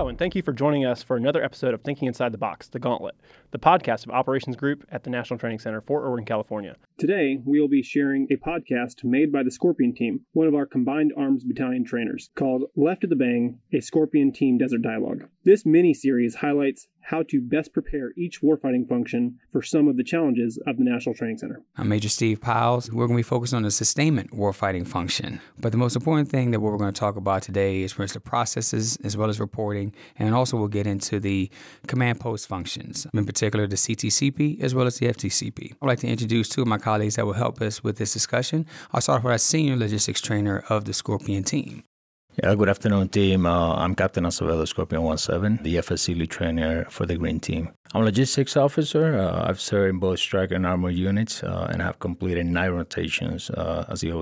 and thank you for joining us for another episode of Thinking Inside the Box, The Gauntlet, the podcast of Operations Group at the National Training Center, Fort Irwin, California. Today, we will be sharing a podcast made by the Scorpion Team, one of our Combined Arms Battalion trainers, called Left of the Bang, a Scorpion Team Desert Dialogue. This mini-series highlights how to best prepare each warfighting function for some of the challenges of the National Training Center. I'm Major Steve Piles. We're going to be focused on the sustainment warfighting function. But the most important thing that we're going to talk about today is the processes as well as reporting, and also we'll get into the command post functions, in particular the CTCP as well as the FTCP. I'd like to introduce two of my colleagues that will help us with this discussion. I'll start with our senior logistics trainer of the Scorpion Team. Yeah, good afternoon, team. I'm Captain Acevedo, Scorpion 17, the FSC lead trainer for the Green Team. I'm a logistics officer. I've served in both strike and armor units and have completed 9 rotations as the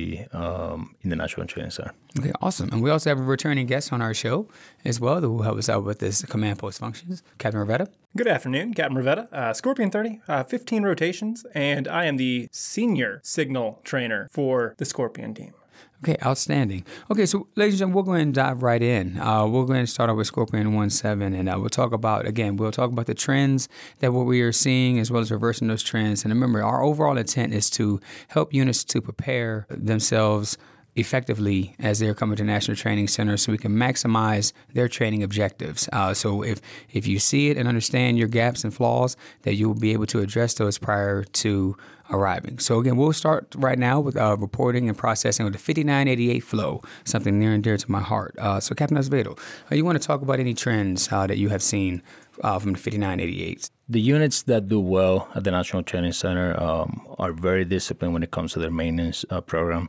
OCT in the National Training Center. Okay, awesome. And we also have a returning guest on our show as well that will help us out with this command post functions. Captain Rivetta. Good afternoon, Captain Rivetta, Scorpion 30, 15 rotations, and I am the senior signal trainer for the Scorpion Team. Okay, outstanding. Okay, so ladies and gentlemen, we'll go ahead and dive right in. We'll go ahead and start off with Scorpion 17, and we'll talk about the trends that what we are seeing as well as reversing those trends. And remember, our overall intent is to help units to prepare themselves effectively as they're coming to National Training Center so we can maximize their training objectives. So if you see it and understand your gaps and flaws, that you will be able to address those prior to arriving. So again, we'll start right now with reporting and processing with the 5988 flow, something near and dear to my heart. So Captain Acevedo, you want to talk about any trends that you have seen from the 5988? The units that do well at the National Training Center are very disciplined when it comes to their maintenance program.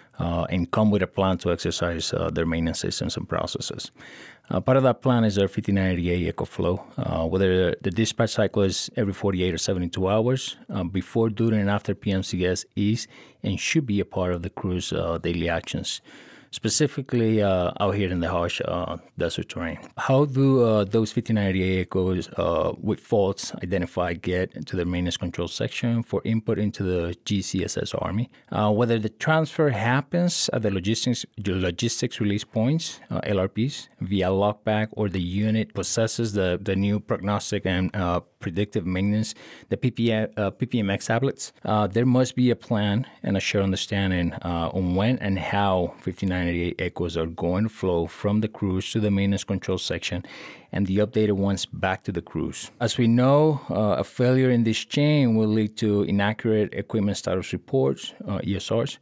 And come with a plan to exercise their maintenance systems and processes. Part of that plan is their 5988 EcoFlow, whether the dispatch cycle is every 48 or 72 hours, before, during, and after PMCS is and should be a part of the crew's daily actions, specifically out here in the harsh desert terrain. How do those 5988 Ecos with faults identified get to the maintenance control section for input into the GCSS Army? Whether the transfer happens at the logistics release points, LRPs, via lockback, or the unit possesses the new prognostic and predictive maintenance, the PPMX tablets, there must be a plan and a shared understanding on when and how 5988 Echos are going to flow from the crews to the maintenance control section and the updated ones back to the crews. As we know, a failure in this chain will lead to inaccurate equipment status reports, ESRs,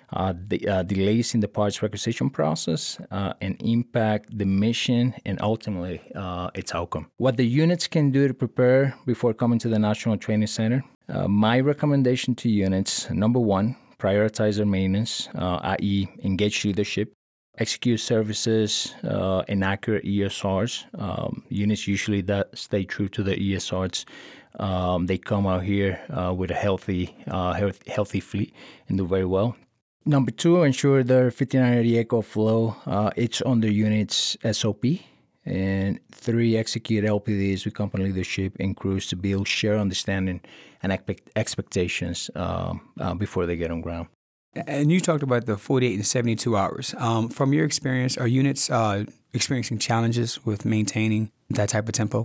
delays in the parts requisition process, and impact the mission and ultimately its outcome. What the units can do to prepare before coming to the National Training Center, my recommendation to units, number 1, prioritize their maintenance, i.e. engage leadership, execute services, and accurate ESRs. Units usually that stay true to the ESRs. They come out here with a healthy fleet and do very well. Number 2, ensure their 5980 Echo flow, it's on the unit's SOP. And 3, execute LPDs with company leadership and crews to build shared understanding and expectations before they get on ground. And you talked about the 48 and 72 hours. From your experience, are units experiencing challenges with maintaining that type of tempo?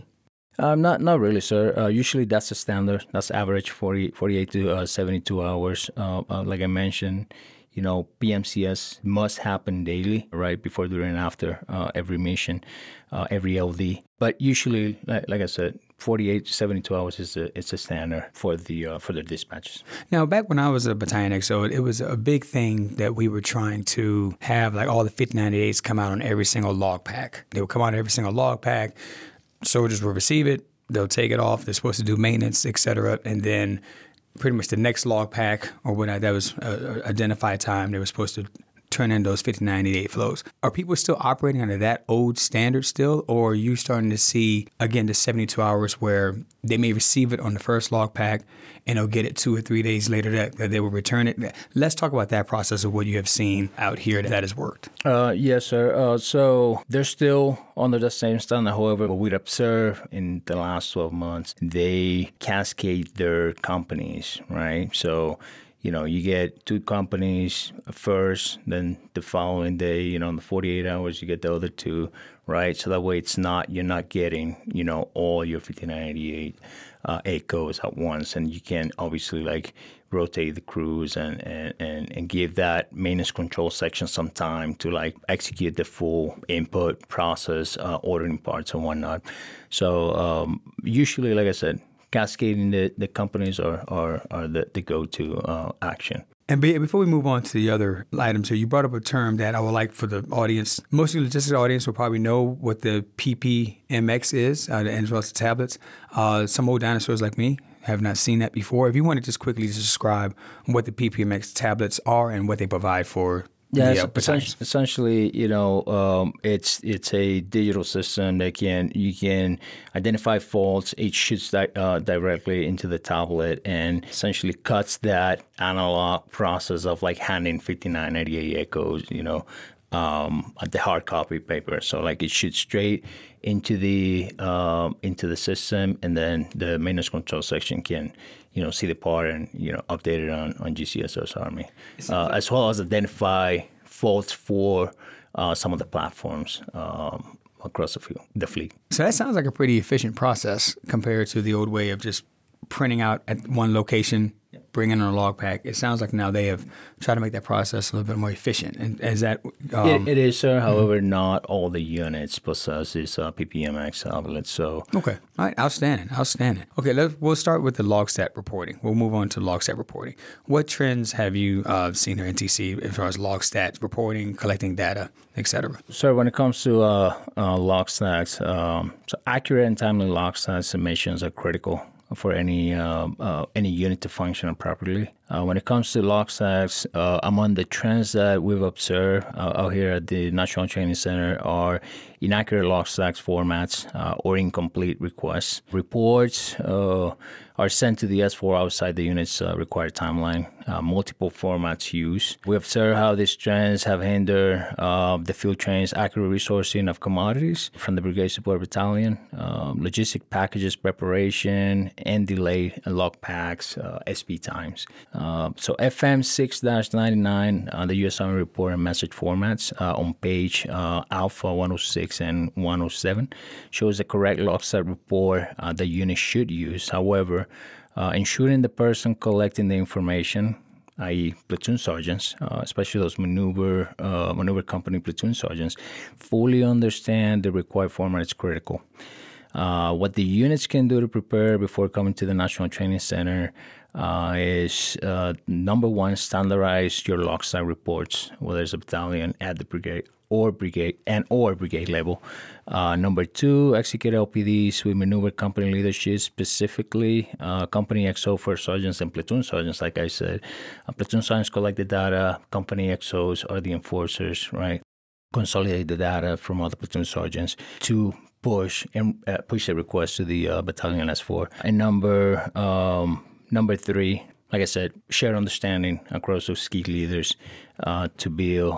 Not really, sir. Usually that's the standard. That's average 48 to 72 hours. Like I mentioned, PMCS must happen daily, right, before, during, and after every mission, every LD. But usually, like I said, 48 to 72 hours is a standard for the dispatches. Now, back when I was a battalion XO, it was a big thing that we were trying to have, like, all the 5988s come out on every single log pack. They would come out on every single log pack. Soldiers will receive it. They'll take it off. They're supposed to do maintenance, et cetera, and then pretty much the next log pack or whatnot that was identified time, they were supposed to turn in those 5988 flows. Are people still operating under that old standard still, or are you starting to see, again, the 72 hours where they may receive it on the first log pack and they'll get it 2 or 3 days later that they will return it? Let's talk about that process of what you have seen out here that has worked. Yes, sir. So they're still under the same standard. However, what we'd observed in the last 12 months, they cascade their companies, right? So you get 2 companies first, then the following day, in the 48 hours, you get the other 2, right? So that way you're not getting, all your 5988 ACOs at once. And you can obviously rotate the crews and give that maintenance control section some time to execute the full input process, ordering parts and whatnot. So usually, like I said, cascading the companies are the go-to action. And before we move on to the other items here, you brought up a term that I would like for the audience, most of the logistics audience will probably know what the PPMX is, as well as the tablets. Some old dinosaurs like me have not seen that before. If you want to just quickly describe what the PPMX tablets are and what they provide for. Yeah, essentially, it's a digital system that you can identify faults. It shoots directly into the tablet and essentially cuts that analog process of handing 5988 echoes, the hard copy paper. So it shoots straight into the system, and then the maintenance control section can see the part and update it on GCSO's Army, as well as identify faults for some of the platforms across the fleet. So that sounds like a pretty efficient process compared to the old way of just printing out at one location, bringing in a log pack. It sounds like now they have tried to make that process a little bit more efficient. And is that it is, sir. However, not all the units possess this PPMX tablet. So okay, all right, outstanding. Okay, we'll start with the LogStat reporting. We'll move on to LogStat reporting. What trends have you seen here in NTC as far as LogStat reporting, collecting data, etc.? So when it comes to LogStats, so accurate and timely LogStat submissions are critical for any unit to function properly. When it comes to LogStats, among the trends that we've observed out here at the National Training Center are inaccurate LogStats formats or incomplete requests. Reports are sent to the S4 outside the unit's required timeline. Multiple formats used. We observe how these trends have hindered the field train's accurate resourcing of commodities from the Brigade Support Battalion, logistic packages preparation, and delayed log packs, SP times. So FM 6-99, the U.S. Army report and message formats on page Alpha 106 and 107 shows the correct LogStat report the unit should use. However, ensuring the person collecting the information, i.e. platoon sergeants, especially those maneuver company platoon sergeants, fully understand the required format is critical. What the units can do to prepare before coming to the National Training Center is, number one, standardize your LogStat reports, whether it's a battalion at the brigade or brigade level. Number two, execute LPDs with maneuver company leadership, specifically company XO for sergeants and platoon sergeants. Like I said, platoon sergeants collect the data, company XOs are the enforcers, right? Consolidate the data from other platoon sergeants to push the request to the battalion S4. And number three, like I said, share understanding across those key leaders to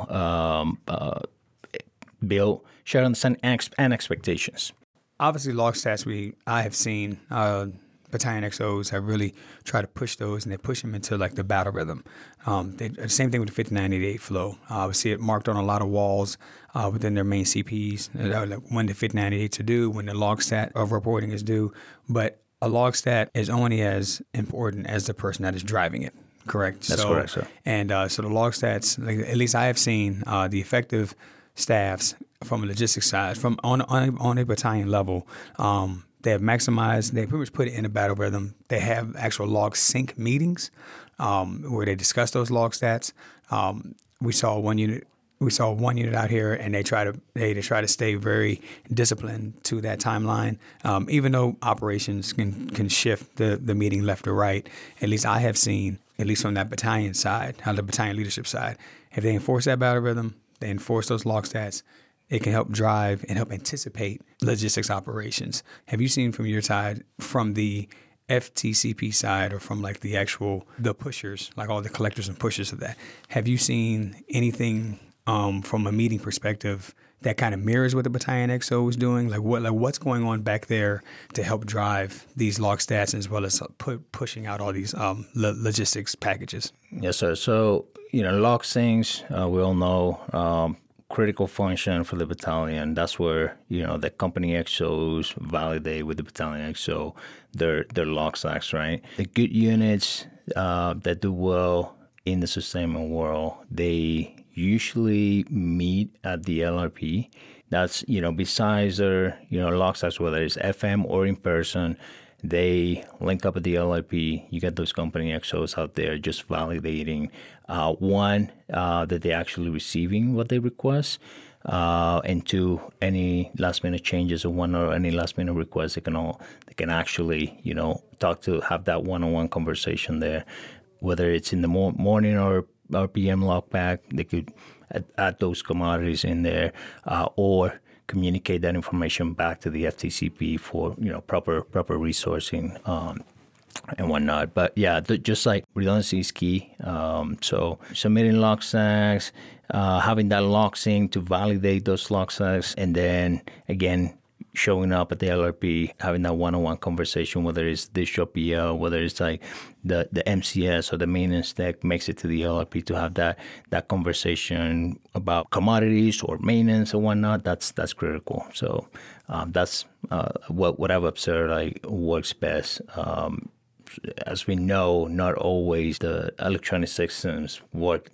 build share understanding and expectations. Obviously, LogStats I have seen battalion XOs have really tried to push those, and they push them into the battle rhythm. Same thing with the 5988 flow. We see it marked on a lot of walls within their main CPs, when the 5988 to do, when the LogStat of reporting is due. But a LogStat is only as important as the person that is driving it. Correct. That's correct, sir. And so the LogStats, at least I have seen the effective staffs from a logistics side, from on a battalion level, they have maximized. They pretty much put it in a battle rhythm. They have actual log sync meetings where they discuss those log stats. We saw one unit out here, and they try to stay very disciplined to that timeline. Even though operations can shift the meeting left or right, at least I have seen, at least from that battalion side, the battalion leadership side, if they enforce that battle rhythm, they enforce those log stats, it can help drive and help anticipate logistics operations. Have you seen from your side, from the FTCP side, or from the pushers, all the collectors and pushers of that, have you seen anything from a meeting perspective that kind of mirrors what the Battalion XO is doing? What's going on back there to help drive these log stats as well as pushing out all these logistics packages? Yes, sir. So, log syncs, we all know, critical function for the battalion. That's where, the company XOs validate with the Battalion XO their log stacks, right? The good units that do well in the sustainment world, they usually meet at the LRP. That's, besides their, log stacks, whether it's FM or in person, they link up at the LRP. You get those company XOs out there just validating, that they're actually receiving what they request, and two, any last minute changes or any last minute requests, they can actually, have that one-on-one conversation there. Whether it's in the morning or PM log pack, they could add those commodities in there, or communicate that information back to the FTCP for proper resourcing and whatnot. But yeah, just like redundancy is key. So submitting log stacks, having that log sync to validate those log stacks, and then again showing up at the LRP, having that one-on-one conversation, whether it's this PL, whether it's like the MCS or the maintenance tech makes it to the LRP to have that conversation about commodities or maintenance and whatnot. That's critical. So that's what I've observed works best. As we know, not always the electronic systems work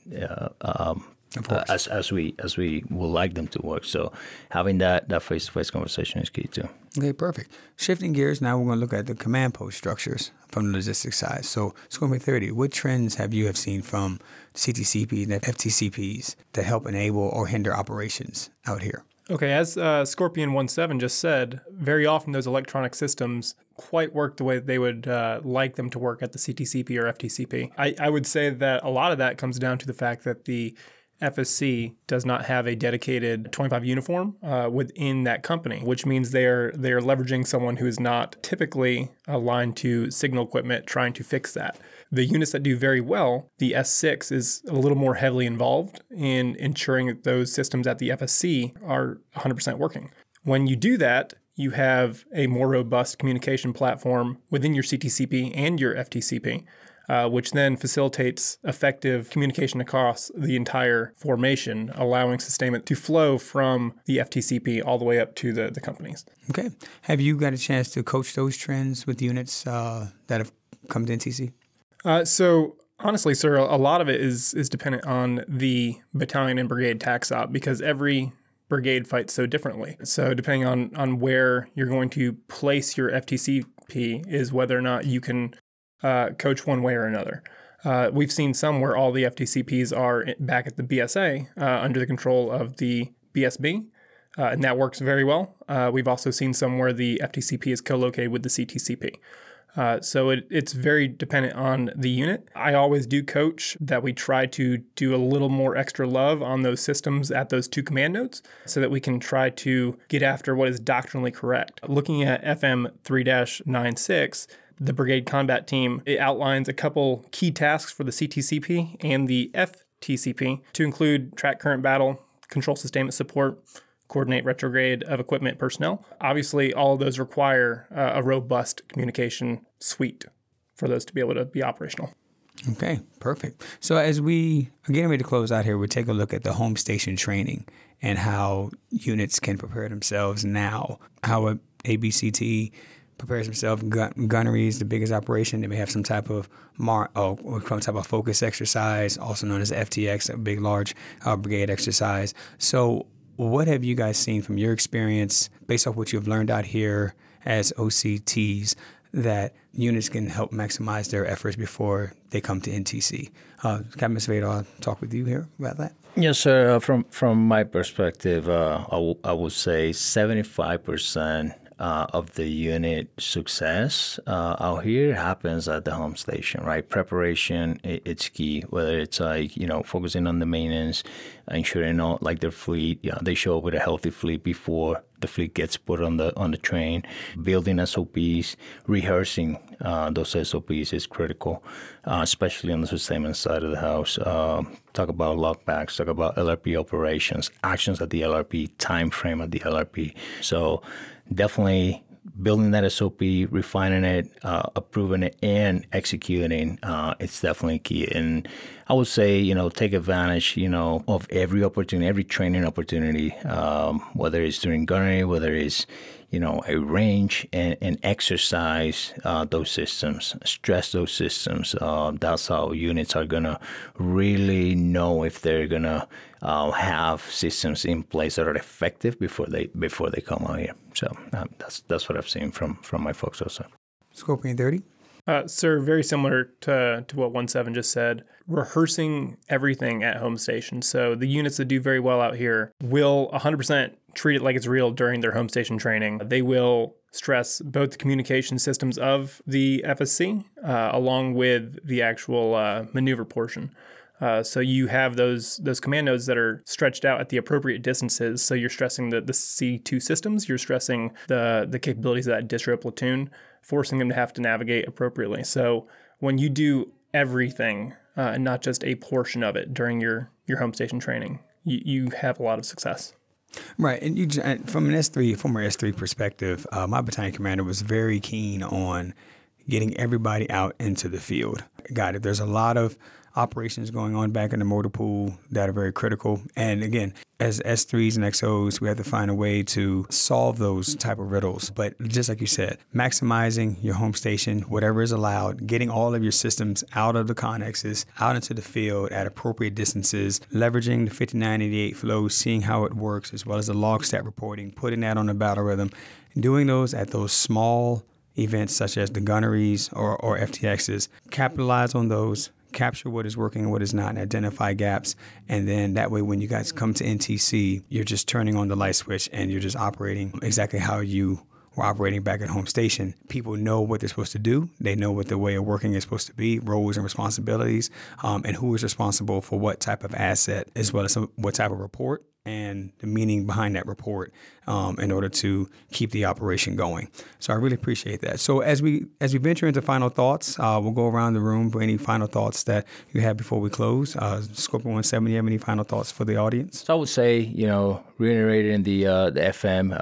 as we would like them to work. So having that face-to-face conversation is key too. Okay, perfect. Shifting gears, now we're going to look at the command post structures from the logistics side. So Scorpion 30, what trends have you seen from CTCP and FTCPs that help enable or hinder operations out here? Okay, as Scorpion 17 just said, very often those electronic systems quite work the way they would like them to work at the CTCP or FTCP. I would say that a lot of that comes down to the fact that the FSC does not have a dedicated 25 uniform within that company, which means they're leveraging someone who is not typically aligned to signal equipment trying to fix that. The units that do very well, the S6 is a little more heavily involved in ensuring that those systems at the FSC are 100% working. When you do that, you have a more robust communication platform within your CTCP and your FTCP, which then facilitates effective communication across the entire formation, allowing sustainment to flow from the FTCP all the way up to the companies. Okay. Have you got a chance to coach those trends with units that have come to NTC? So honestly, sir, a lot of it is dependent on the battalion and brigade tax op because every brigade fights so differently. So depending on where you're going to place your FTCP is whether or not you can coach one way or another. We've seen some where all the FTCPs are back at the BSA under the control of the BSB, and that works very well. We've also seen some where the FTCP is co-located with the CTCP. So it's very dependent on the unit. I always do coach that we try to do a little more extra love on those systems at those two command nodes so that we can try to get after what is doctrinally correct. Looking at FM 3-96, the Brigade Combat Team, it outlines a couple key tasks for the CTCP and the FTCP to include track current battle, control sustainment support, coordinate retrograde of equipment personnel. Obviously, all of those require a robust communication suite for those to be able to be operational. Okay, perfect. So as we are getting ready to close out here, we'll take a look at the home station training and how units can prepare themselves now, how a ABCT prepares themselves. Gunnery is the biggest operation. They may have some type of focus exercise, also known as FTX, a big, large brigade exercise. So what have you guys seen from your experience, based off what you've learned out here as OCTs, that units can help maximize their efforts before they come to NTC? Captain Acevedo, I'll talk with you here about that. Yes, sir. From my perspective, I would say 75% of the unit success out here happens at the home station, right? Preparation, it's key, whether it's focusing on the maintenance, ensuring their fleet, they show up with a healthy fleet before the fleet gets put on the train. Building SOPs, rehearsing those SOPs is critical, especially on the sustainment side of the house. Talk about logbacks, talk about LRP operations, actions at the LRP, time frame at the LRP. So definitely building that SOP, refining it, approving it, and executing, it's definitely key. And I would say, take advantage, of every opportunity, every training opportunity, whether it's during gunnery, whether it's, a range, and exercise those systems, stress those systems. That's how units are going to really know if they're going to have systems in place that are effective before they come out here. So that's what I've seen from my folks also. Scorpion 30? Sir, very similar to what 17 just said, rehearsing everything at home station. So the units that do very well out here will 100% treat it like it's real during their home station training. They will stress both the communication systems of the FSC along with the actual maneuver portion. So you have those command nodes that are stretched out at the appropriate distances. So you're stressing the C2 systems, you're stressing the capabilities of that distro platoon, forcing them to have to navigate appropriately. So when you do everything and not just a portion of it during your home station training, you have a lot of success. Right. And from an former S3 perspective, my battalion commander was very keen on getting everybody out into the field. Got it. There's a lot of operations going on back in the motor pool that are very critical. And again, as S3s and XOs, we have to find a way to solve those type of riddles. But just like you said, maximizing your home station, whatever is allowed, getting all of your systems out of the connexes, out into the field at appropriate distances, leveraging the 5988 flow, seeing how it works, as well as the log stat reporting, putting that on the battle rhythm, doing those at those small events such as the gunneries or FTXs, capitalize on those, capture what is working and what is not, and identify gaps. And then that way, when you guys come to NTC, you're just turning on the light switch and you're just operating exactly how you were operating back at home station. People know what they're supposed to do. They know what the way of working is supposed to be, roles and responsibilities, and who is responsible for what type of asset, as well as what type of report and the meaning behind that report in order to keep the operation going. So I really appreciate that. So as we venture into final thoughts, we'll go around the room for any final thoughts that you have before we close. Scorpion 17, you have any final thoughts for the audience? So I would say, reiterating the FM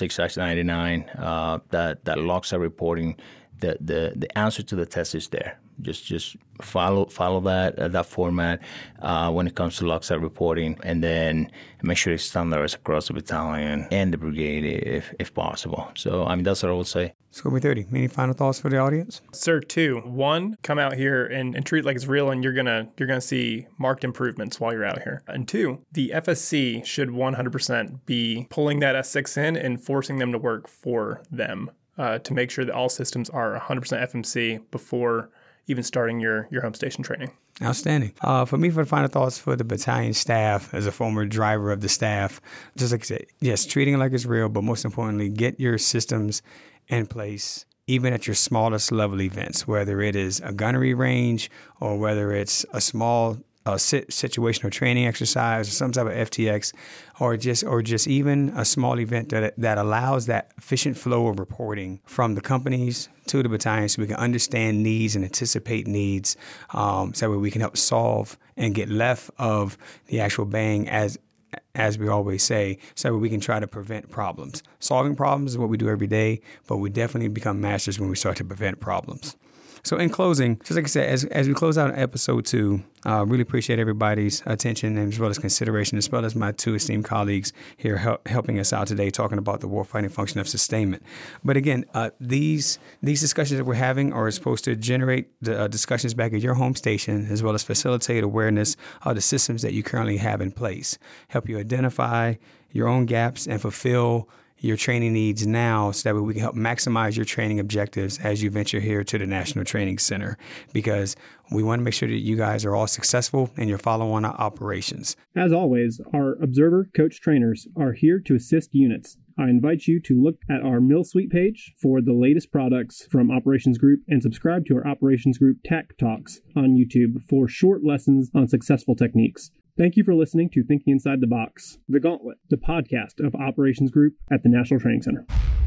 6-99, that logs are reporting, the answer to the test is there. Just follow that format when it comes to logsat reporting, and then make sure it's standardized across the battalion and the brigade if possible. So that's what I would say. Scorpion 30, any final thoughts for the audience? Sir, 2. 1, come out here and treat it like it's real, and you're gonna see marked improvements while you're out here. And 2, the FSC should 100% be pulling that S6 in and forcing them to work for them to make sure that all systems are 100% FMC before even starting your home station training. Outstanding. For me, for the final thoughts for the battalion staff, as a former driver of the staff, just like I said, yes, treating it like it's real, but most importantly, get your systems in place, even at your smallest level events, whether it is a gunnery range or whether it's a small situational training exercise or some type of FTX, or just even a small event that allows that efficient flow of reporting from the companies to the battalion, so we can understand needs and anticipate needs, so that way we can help solve and get left of the actual bang, as we always say, so that we can try to prevent problems. Solving problems is what we do every day, but we definitely become masters when we start to prevent problems. So in closing, just like I said, as we close out episode 2, really appreciate everybody's attention and as well as consideration, as well as my 2 esteemed colleagues here helping us out today, talking about the warfighting function of sustainment. But again, these discussions that we're having are supposed to generate the discussions back at your home station, as well as facilitate awareness of the systems that you currently have in place, help you identify your own gaps and fulfill your training needs now, so that way we can help maximize your training objectives as you venture here to the National Training Center, because we want to make sure that you guys are all successful in your follow-on operations. As always, our observer coach trainers are here to assist units. I invite you to look at our Mill Suite page for the latest products from Operations Group and subscribe to our Operations Group Tech Talks on YouTube for short lessons on successful techniques. Thank you for listening to Thinking Inside the Box, The Gauntlet, the podcast of Operations Group at the National Training Center.